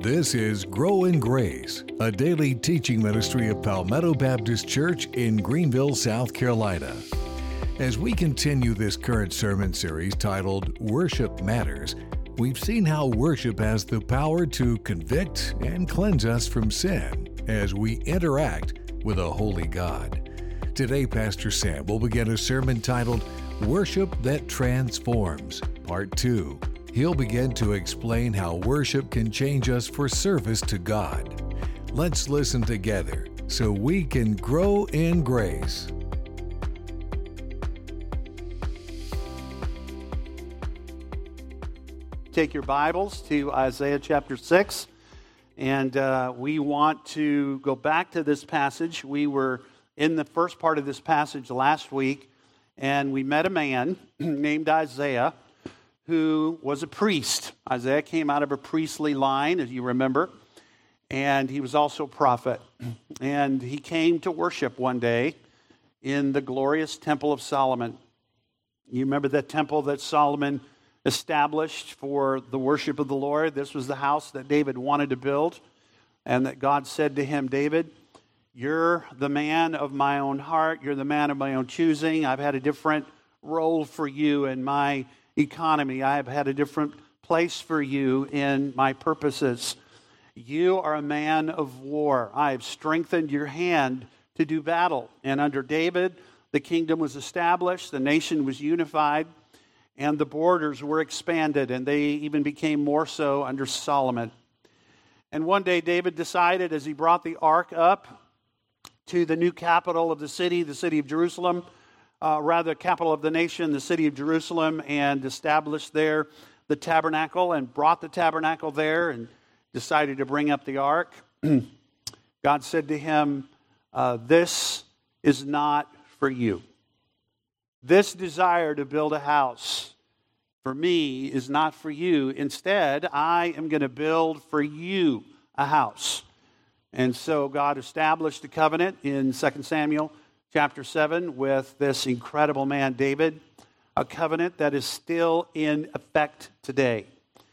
This is Grow in Grace, a daily teaching ministry of Palmetto Baptist Church in Greenville, South Carolina. As we continue this current sermon series titled Worship Matters, we've seen how worship has the power to convict and cleanse us from sin as we interact with a holy God. Today, Pastor Sam will begin a sermon titled Worship That Transforms, Part 2. He'll begin to explain how worship can change us for service to God. Let's listen together so we can grow in grace. Take your Bibles to Isaiah chapter 6, and we want to go back to this passage. We were in the first part of this passage last week, and we met a man named Isaiah who was a priest. Isaiah came out of a priestly line, as you remember, and he was also a prophet. And he came to worship one day in the glorious Temple of Solomon. You remember that temple that Solomon established for the worship of the Lord? This was the house that David wanted to build, and that God said to him, David, you're the man of my own heart. You're the man of my own choosing. I've had a different role for you in my economy. I have had a different place for you in my purposes. You are a man of war. I have strengthened your hand to do battle. And under David, the kingdom was established, the nation was unified, and the borders were expanded, and they even became more so under Solomon. And one day David decided, as he brought the ark up to the new capital of the city of Jerusalem, capital of the nation, the city of Jerusalem, and established there the tabernacle and brought the tabernacle there and decided to bring up the ark. God said to him, this is not for you. This desire to build a house for me is not for you. Instead, I am going to build for you a house. And so God established a covenant in 2 Samuel chapter 7 with this incredible man, David, a covenant that is still in effect today.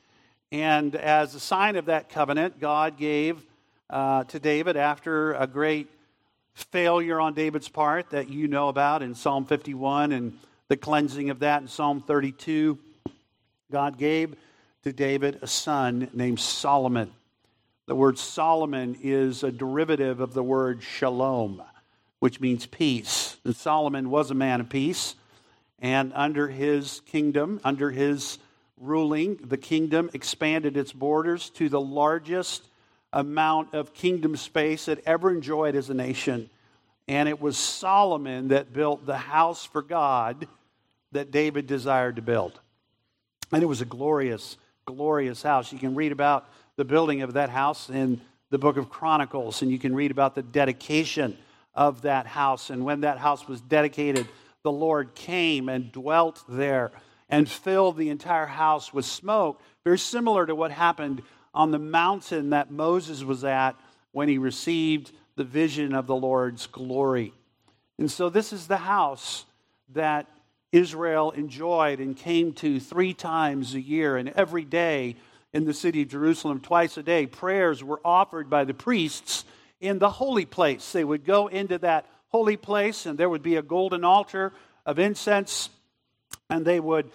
And as a sign of that covenant, God gave to David, after a great failure on David's part that you know about in Psalm 51 and the cleansing of that in Psalm 32, God gave to David a son named Solomon. The word Solomon is a derivative of the word shalom, which means peace. And Solomon was a man of peace, and under his kingdom, under his ruling, the kingdom expanded its borders to the largest amount of kingdom space it ever enjoyed as a nation. And it was Solomon that built the house for God that David desired to build. And it was a glorious, glorious house. You can read about the building of that house in the book of Chronicles, and you can read about the dedication of that house. And when that house was dedicated, the Lord came and dwelt there and filled the entire house with smoke, very similar to what happened on the mountain that Moses was at when he received the vision of the Lord's glory. And so this is the house that Israel enjoyed and came to 3 times a year, and every day in the city of Jerusalem, twice a day, prayers were offered by the priests in the holy place. They would go into that holy place, and there would be a golden altar of incense, and they would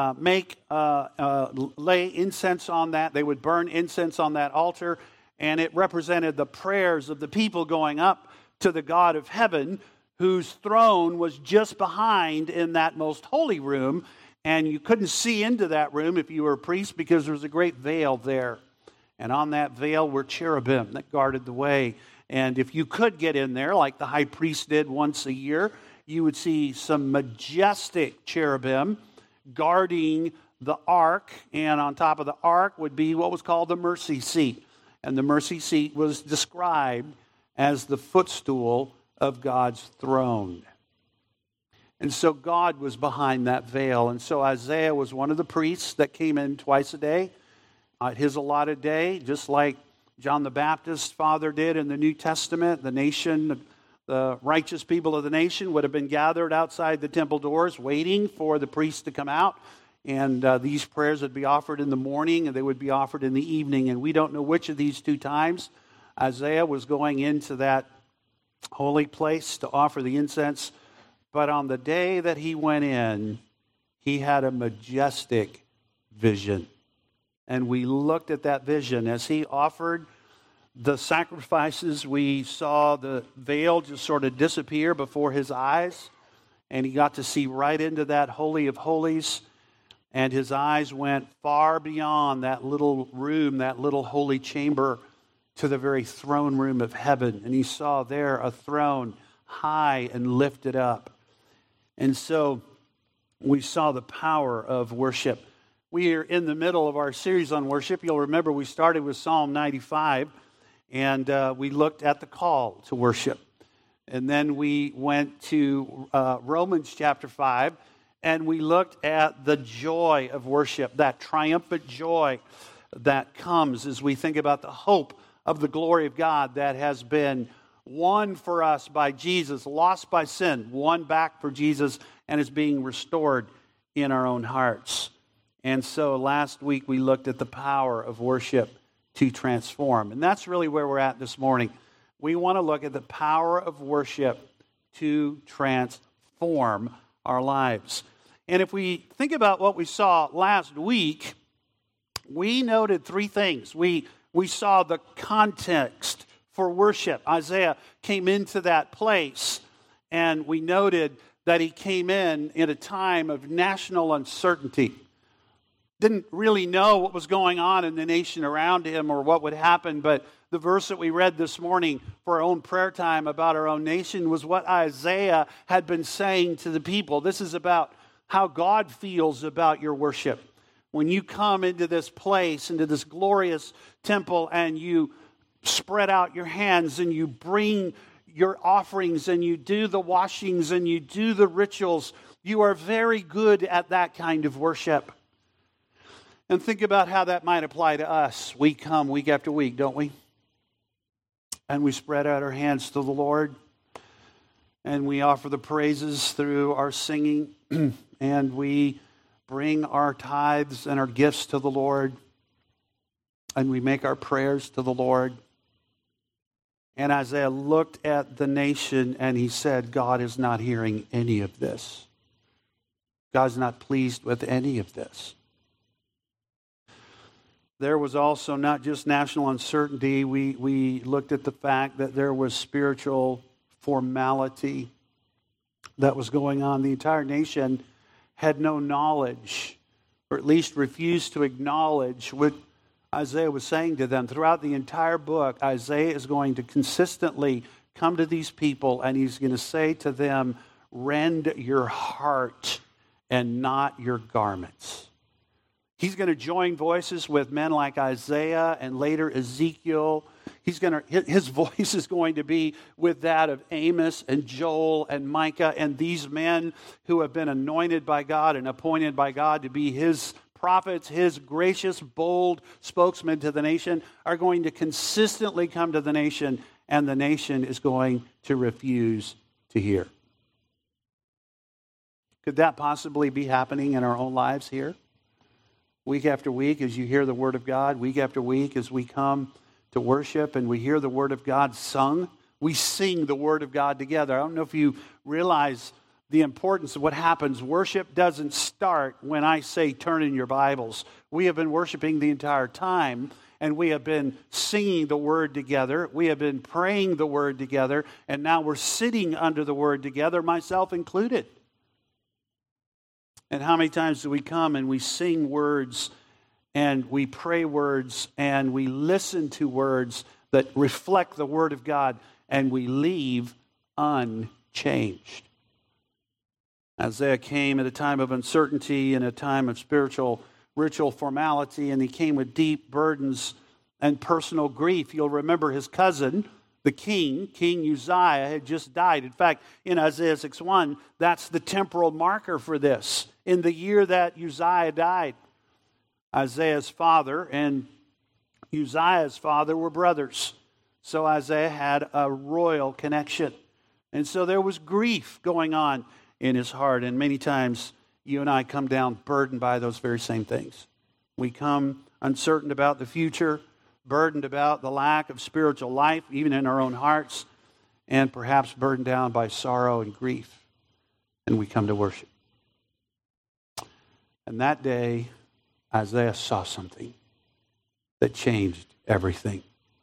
lay incense on that. They would burn incense on that altar, and it represented the prayers of the people going up to the God of heaven, whose throne was just behind in that most holy room, and you couldn't see into that room if you were a priest because there was a great veil there. And on that veil were cherubim that guarded the way. And if you could get in there, like the high priest did once a year, you would see some majestic cherubim guarding the ark. And on top of the ark would be what was called the mercy seat. And the mercy seat was described as the footstool of God's throne. And so God was behind that veil. And so Isaiah was one of the priests that came in twice a day at his allotted day, just like John the Baptist's father did in the New Testament. The nation, the righteous people of the nation would have been gathered outside the temple doors waiting for the priest to come out. And these prayers would be offered in the morning and they would be offered in the evening. And we don't know which of these two times Isaiah was going into that holy place to offer the incense. But on the day that he went in, he had a majestic vision. And we looked at that vision. As he offered the sacrifices, we saw the veil just sort of disappear before his eyes. And he got to see right into that Holy of Holies. And his eyes went far beyond that little room, that little holy chamber, to the very throne room of heaven. And he saw there a throne high and lifted up. And so we saw the power of worship. We are in the middle of our series on worship. You'll remember we started with Psalm 95, and we looked at the call to worship. And then we went to Romans chapter 5, and we looked at the joy of worship, that triumphant joy that comes as we think about the hope of the glory of God that has been won for us by Jesus, lost by sin, won back for Jesus, and is being restored in our own hearts. And so last week we looked at the power of worship to transform. And that's really where we're at this morning. We want to look at the power of worship to transform our lives. And if we think about what we saw last week, we noted three things. We saw the context for worship. Isaiah came into that place, and we noted that he came in a time of national uncertainty. Didn't really know what was going on in the nation around him or what would happen, but the verse that we read this morning for our own prayer time about our own nation was what Isaiah had been saying to the people. This is about how God feels about your worship. When you come into this place, into this glorious temple, and you spread out your hands and you bring your offerings and you do the washings and you do the rituals, you are very good at that kind of worship. And think about how that might apply to us. We come week after week, don't we? And we spread out our hands to the Lord. And we offer the praises through our singing. And we bring our tithes and our gifts to the Lord. And we make our prayers to the Lord. And Isaiah looked at the nation and he said, God is not hearing any of this. God's not pleased with any of this. There was also not just national uncertainty. We looked at the fact that there was spiritual formality that was going on. The entire nation had no knowledge, or at least refused to acknowledge what Isaiah was saying to them. Throughout the entire book, Isaiah is going to consistently come to these people and he's going to say to them, rend your heart and not your garments. He's going to join voices with men like Isaiah and later Ezekiel. His voice is going to be with that of Amos and Joel and Micah, and these men who have been anointed by God and appointed by God to be his prophets, his gracious, bold spokesmen to the nation, are going to consistently come to the nation, and the nation is going to refuse to hear. Could that possibly be happening in our own lives here? Week after week, as you hear the Word of God, week after week, as we come to worship and we hear the Word of God sung, we sing the Word of God together. I don't know if you realize the importance of what happens. Worship doesn't start when I say turn in your Bibles. We have been worshiping the entire time, and we have been singing the Word together. We have been praying the Word together, and now we're sitting under the Word together, myself included. And how many times do we come and we sing words and we pray words and we listen to words that reflect the Word of God and we leave unchanged? Isaiah came at a time of uncertainty and a time of spiritual ritual formality, and he came with deep burdens and personal grief. You'll remember his cousin, the King Uzziah, had just died. In fact, in Isaiah 6:1, that's the temporal marker for this. In the year that Uzziah died, Isaiah's father and Uzziah's father were brothers. So Isaiah had a royal connection. And so there was grief going on in his heart. And many times you and I come down burdened by those very same things. We come uncertain about the future, burdened about the lack of spiritual life, even in our own hearts, and perhaps burdened down by sorrow and grief. And we come to worship. And that day, Isaiah saw something that changed everything.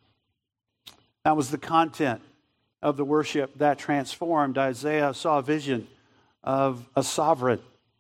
That was the content of the worship that transformed. Isaiah saw a vision of a sovereign.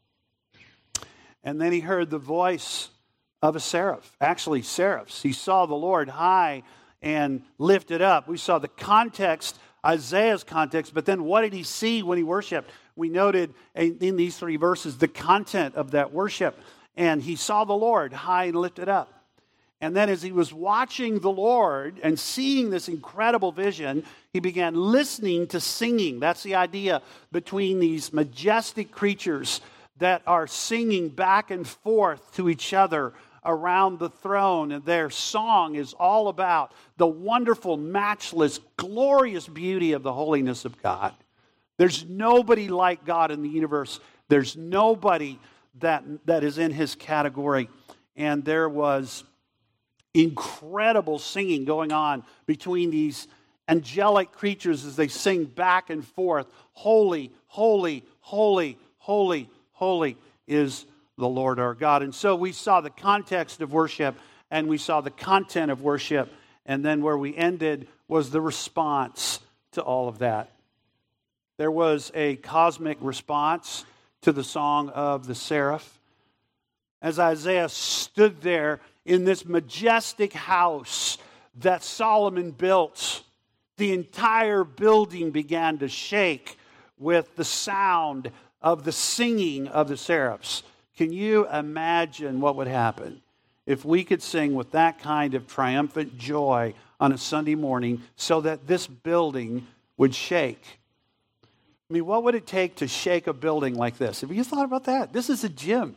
And then he heard the voice of a seraph. Actually, seraphs. He saw the Lord high and lifted up. We saw the context, Isaiah's context, but then what did he see when he worshiped? We noted in these 3 verses the content of that worship. And he saw the Lord high and lifted up. And then as he was watching the Lord and seeing this incredible vision, he began listening to singing. That's the idea between these majestic creatures that are singing back and forth to each other around the throne. And their song is all about the wonderful, matchless, glorious beauty of the holiness of God. There's nobody like God in the universe. There's nobody that is in his category. And there was incredible singing going on between these angelic creatures as they sing back and forth. Holy, holy, holy, holy, holy is the Lord our God. And so we saw the context of worship and we saw the content of worship. And then where we ended was the response to all of that. There was a cosmic response to the song of the seraph. As Isaiah stood there in this majestic house that Solomon built, the entire building began to shake with the sound of the singing of the seraphs. Can you imagine what would happen if we could sing with that kind of triumphant joy on a Sunday morning so that this building would shake? I mean, what would it take to shake a building like this? Have you thought about that? This is a gym.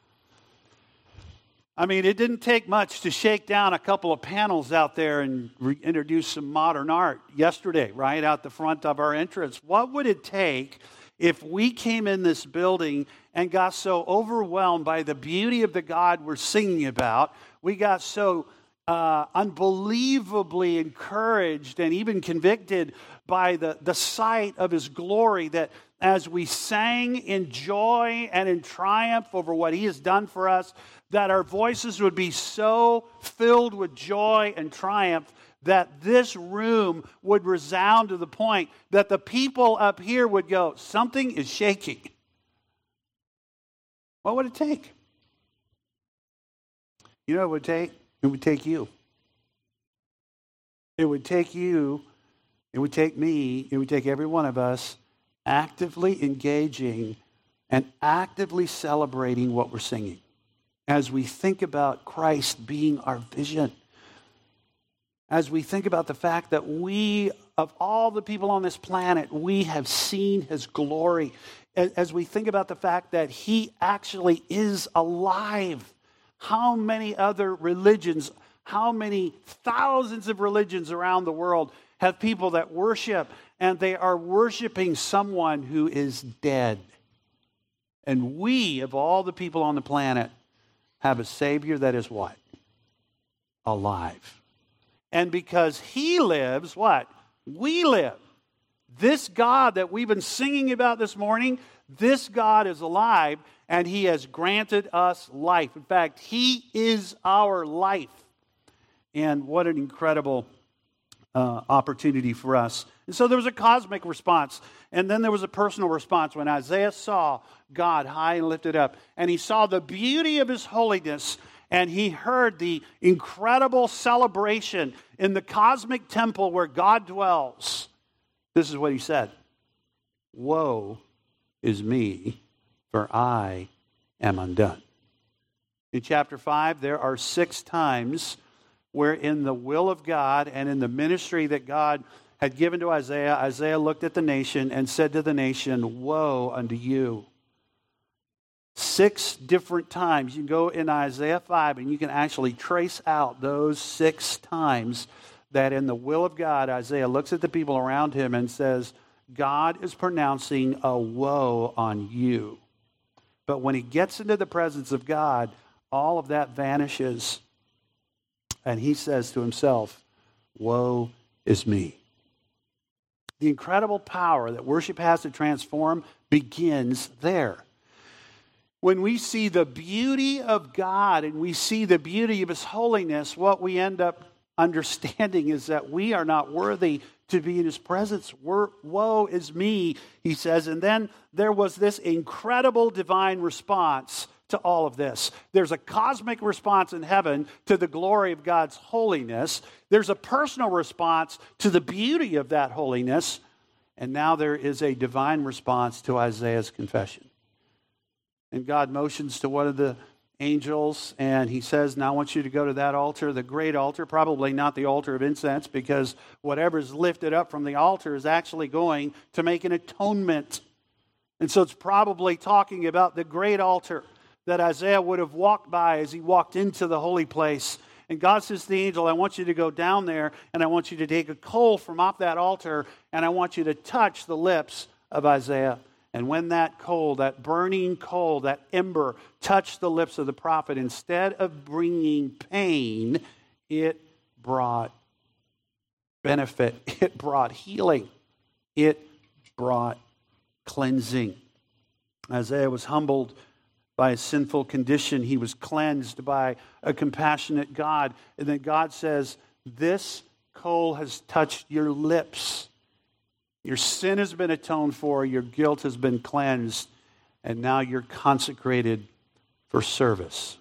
I mean, it didn't take much to shake down a couple of panels out there and introduce some modern art yesterday, right, out the front of our entrance. What would it take if we came in this building and got so overwhelmed by the beauty of the God we're singing about, we got so unbelievably encouraged and even convicted by the sight of his glory, that as we sang in joy and in triumph over what he has done for us, that our voices would be so filled with joy and triumph that this room would resound to the point that the people up here would go, something is shaking. What would it take? You know what it would take? It would take you. It would take you. It would take me. It would take every one of us actively engaging and actively celebrating what we're singing as we think about Christ being our vision. As we think about the fact that we, of all the people on this planet, we have seen his glory. As we think about the fact that he actually is alive. How many other religions, how many thousands of religions around the world have people that worship, and they are worshiping someone who is dead? And we, of all the people on the planet, have a Savior that is what? Alive. And because he lives, what? We live. This God that we've been singing about this morning, this God is alive, and he has granted us life. In fact, he is our life. And what an incredible opportunity for us. And so there was a cosmic response, and then there was a personal response when Isaiah saw God high and lifted up, and he saw the beauty of his holiness, and he heard the incredible celebration in the cosmic temple where God dwells. This is what he said: "Woe is me, for I am undone." In chapter 5, there are 6 times where in the will of God and in the ministry that God had given to Isaiah, Isaiah looked at the nation and said to the nation, "Woe unto you." 6 different times. You can go in Isaiah 5 and you can actually trace out those 6 times that in the will of God, Isaiah looks at the people around him and says, God is pronouncing a woe on you. But when he gets into the presence of God, all of that vanishes. And he says to himself, woe is me. The incredible power that worship has to transform begins there. When we see the beauty of God and we see the beauty of his holiness, what we end up understanding is that we are not worthy to be in his presence. Woe is me, he says. And then there was this incredible divine response to all of this. There's a cosmic response in heaven to the glory of God's holiness. There's a personal response to the beauty of that holiness. And now there is a divine response to Isaiah's confession. And God motions to one of the angels, and he says, now I want you to go to that altar, the great altar, probably not the altar of incense, because whatever is lifted up from the altar is actually going to make an atonement. And so it's probably talking about the great altar that Isaiah would have walked by as he walked into the holy place. And God says to the angel, I want you to go down there, and I want you to take a coal from off that altar, and I want you to touch the lips of Isaiah. And when that coal, that burning coal, that ember, touched the lips of the prophet, instead of bringing pain, it brought benefit. It brought healing. It brought cleansing. Isaiah was humbled by his sinful condition. He was cleansed by a compassionate God. And then God says, this coal has touched your lips. Your sin has been atoned for, your guilt has been cleansed, and now you're consecrated for service.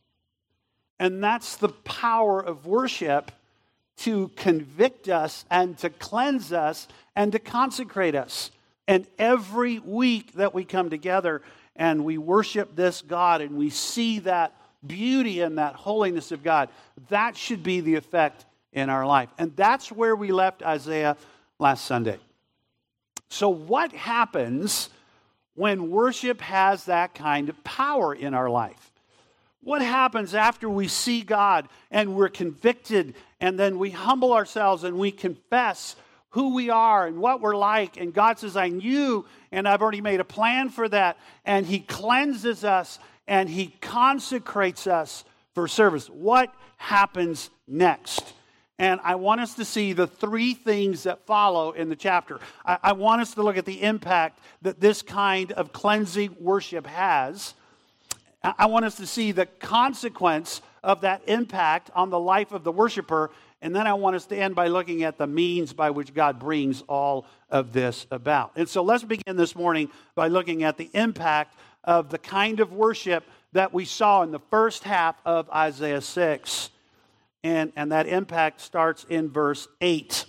And that's the power of worship, to convict us and to cleanse us and to consecrate us. And every week that we come together and we worship this God and we see that beauty and that holiness of God, that should be the effect in our life. And that's where we left Isaiah last Sunday. So what happens when worship has that kind of power in our life? What happens after we see God and we're convicted, and then we humble ourselves and we confess who we are and what we're like, and God says, I knew, and I've already made a plan for that, and he cleanses us and he consecrates us for service. What happens next? And I want us to see the three things that follow in the chapter. I want us to look at the impact that this kind of cleansing worship has. I want us to see the consequence of that impact on the life of the worshiper. And then I want us to end by looking at the means by which God brings all of this about. And so let's begin this morning by looking at the impact of the kind of worship that we saw in the first half of Isaiah 6. And that impact starts in verse 8.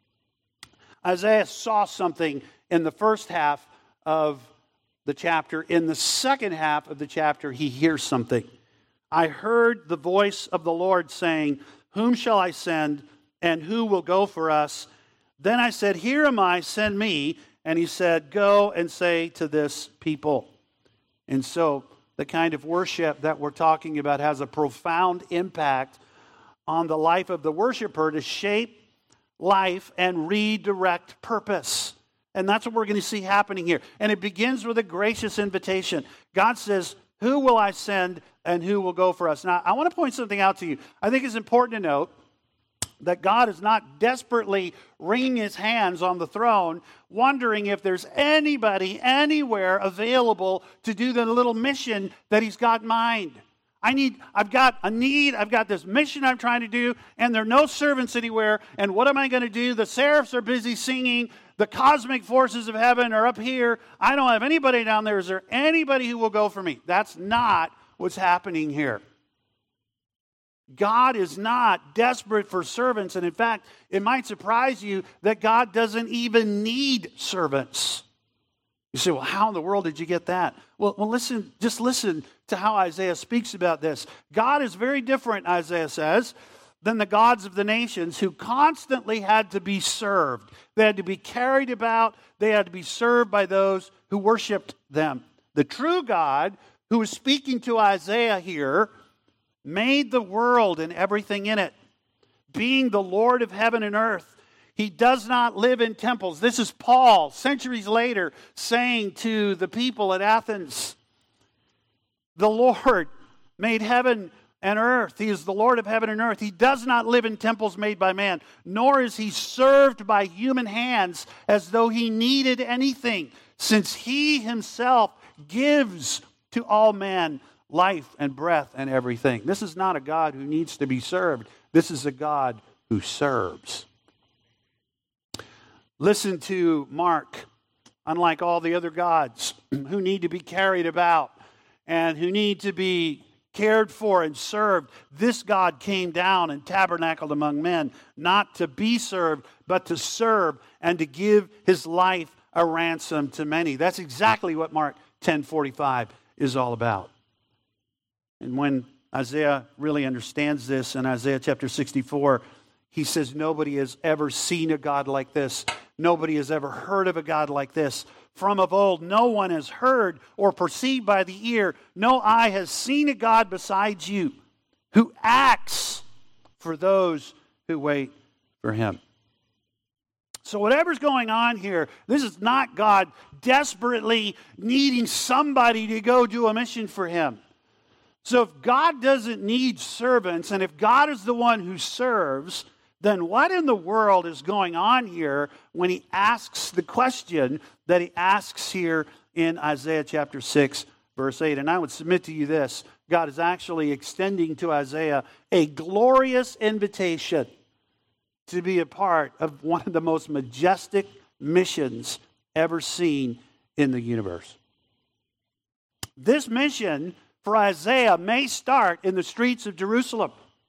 Isaiah saw something in the first half of the chapter. In the second half of the chapter, he hears something. I heard the voice of the Lord saying, whom shall I send, and who will go for us? Then I said, here am I, send me. And he said, go and say to this people. And so the kind of worship that we're talking about has a profound impact on the life of the worshiper to shape life and redirect purpose. And that's what we're going to see happening here. And it begins with a gracious invitation. God says, who will I send and who will go for us? Now, I want to point something out to you. I think it's important to note that God is not desperately wringing his hands on the throne, wondering if there's anybody anywhere available to do the little mission that he's got in mind. I've got a need, I've got this mission I'm trying to do, and there are no servants anywhere, and what am I going to do? The seraphs are busy singing, the cosmic forces of heaven are up here, I don't have anybody down there, is there anybody who will go for me? That's not what's happening here. God is not desperate for servants, and in fact, it might surprise you that God doesn't even need servants. You say, well, how in the world did you get that? Well, listen to how Isaiah speaks about this. God is very different, Isaiah says, than the gods of the nations who constantly had to be served. They had to be carried about. They had to be served by those who worshiped them. The true God, who is speaking to Isaiah here, made the world and everything in it, being the Lord of heaven and earth. He does not live in temples. This is Paul, centuries later, saying to the people at Athens. The Lord made heaven and earth. He is the Lord of heaven and earth. He does not live in temples made by man, nor is he served by human hands as though he needed anything, since he himself gives to all men life and breath and everything. This is not a God who needs to be served. This is a God who serves. Listen to Mark. Unlike all the other gods who need to be carried about and who need to be cared for and served, this God came down and tabernacled among men, not to be served, but to serve and to give his life a ransom to many. That's exactly what Mark 10:45 is all about. And when Isaiah really understands this in Isaiah chapter 64, he says, nobody has ever seen a God like this. Nobody has ever heard of a God like this. From of old, no one has heard or perceived by the ear. No eye has seen a God besides you, who acts for those who wait for him. So whatever's going on here, this is not God desperately needing somebody to go do a mission for him. So if God doesn't need servants, and if God is the one who serves, then what in the world is going on here when he asks the question that he asks here in Isaiah chapter 6, verse 8? And I would submit to you this: God is actually extending to Isaiah a glorious invitation to be a part of one of the most majestic missions ever seen in the universe. This mission for Isaiah may start in the streets of Jerusalem.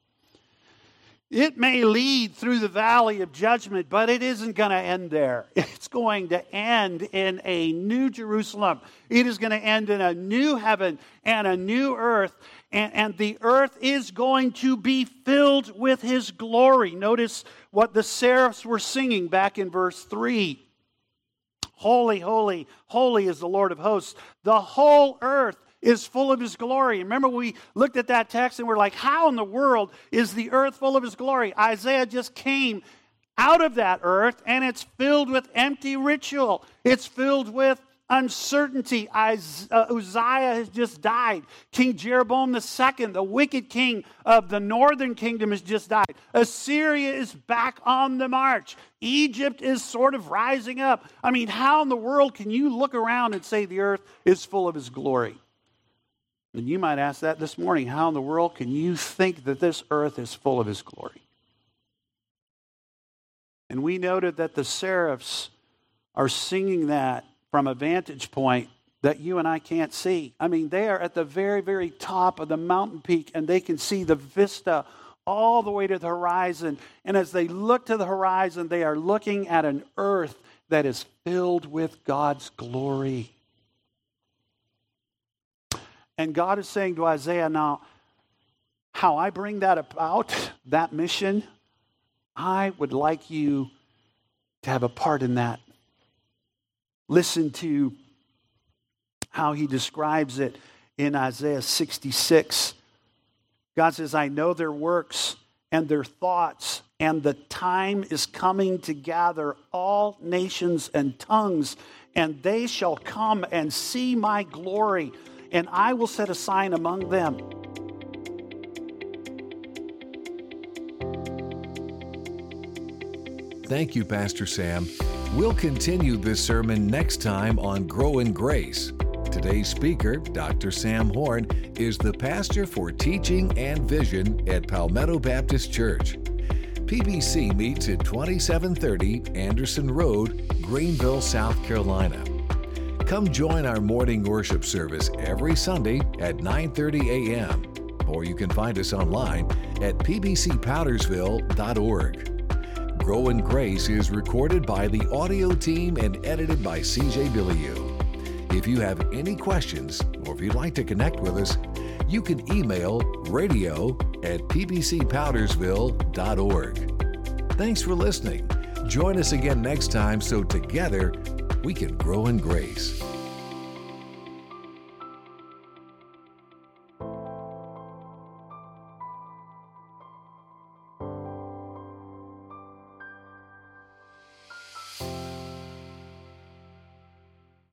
It may lead through the valley of judgment, but it isn't going to end there. It's going to end in a new Jerusalem. It is going to end in a new heaven and a new earth. And the earth is going to be filled with his glory. Notice what the seraphs were singing back in verse 3. Holy, holy, holy is the Lord of hosts. The whole earth is full of his glory. Remember, we looked at that text and we're like, how in the world is the earth full of his glory? Isaiah just came out of that earth and it's filled with empty ritual. It's filled with uncertainty. Uzziah has just died. King Jeroboam II, the wicked king of the northern kingdom, has just died. Assyria is back on the march. Egypt is sort of rising up. I mean, how in the world can you look around and say the earth is full of his glory? And you might ask that this morning. How in the world can you think that this earth is full of his glory? And we noted that the seraphs are singing that from a vantage point that you and I can't see. I mean, they are at the very, very top of the mountain peak, and they can see the vista all the way to the horizon. And as they look to the horizon, they are looking at an earth that is filled with God's glory. And God is saying to Isaiah, now, how I bring that about, that mission, I would like you to have a part in that. Listen to how he describes it in Isaiah 66. God says, I know their works and their thoughts, and the time is coming to gather all nations and tongues, and they shall come and see my glory, and I will set a sign among them. Thank you, Pastor Sam. We'll continue this sermon next time on Grow in Grace. Today's speaker, Dr. Sam Horn, is the pastor for teaching and vision at Palmetto Baptist Church. PBC meets at 2730 Anderson Road, Greenville, South Carolina. Come join our morning worship service every Sunday at 9:30 a.m. Or you can find us online at pbcpowdersville.org. Grow in Grace is recorded by the audio team and edited by CJ Billiou. If you have any questions or if you'd like to connect with us, you can email radio@pbcpowdersville.org. Thanks for listening. Join us again next time so together we can grow in grace.